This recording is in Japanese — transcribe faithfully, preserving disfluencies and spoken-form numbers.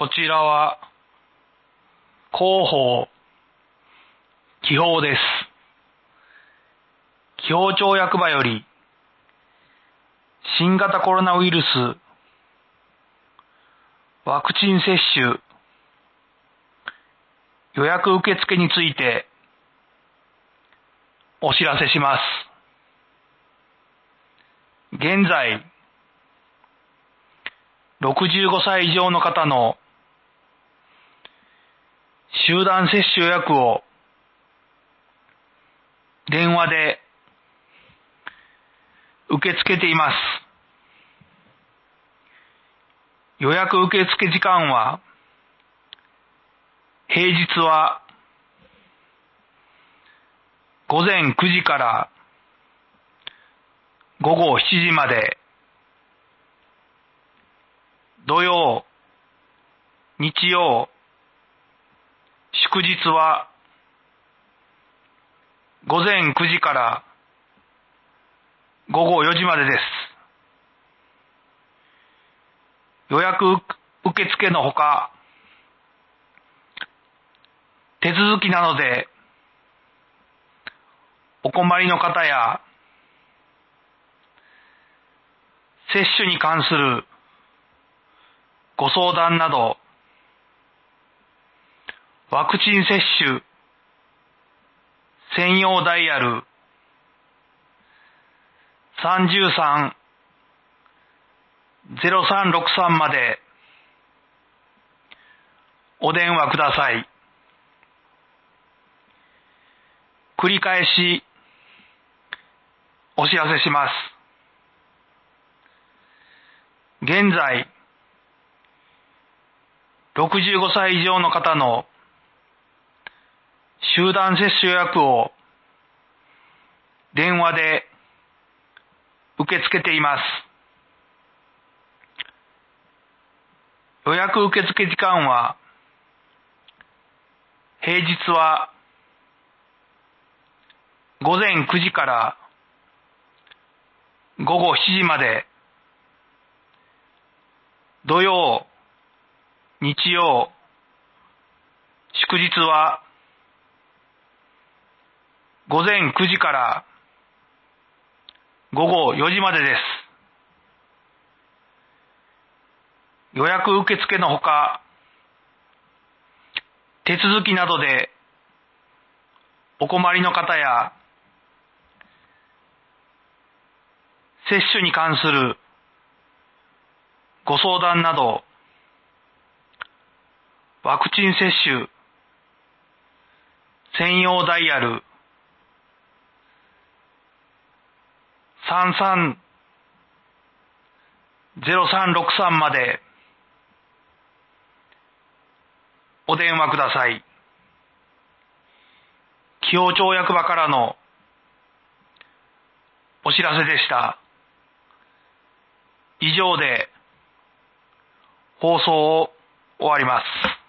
こちらは広報気泡です。気泡町役場より新型コロナウイルスワクチン接種予約受付についてお知らせします。現在、ろくじゅうごさい以上の方の集団接種予約を電話で受け付けています。予約受付時間は、平日は午前くじから午後しちじまで、土曜、日曜、祝日は午前くじから午後よじまでです。予約受付のほか、手続きなどでお困りの方や、接種に関するご相談など、ワクチン接種専用ダイヤルさんさん ゼロさんろくさんまでお電話ください。繰り返しお知らせします。現在、ろくじゅうごさい以上の方の集団接種予約を電話で受け付けています。予約受付時間は、平日は午前くじから午後しちじまで、土曜、日曜、祝日は午前くじから午後よじまでです。予約受付のほか、手続きなどでお困りの方や、接種に関するご相談など、ワクチン接種専用ダイヤルさんさん ゼロさんろくさんまでお電話ください。気泡町役場からのお知らせでした。以上で放送を終わります。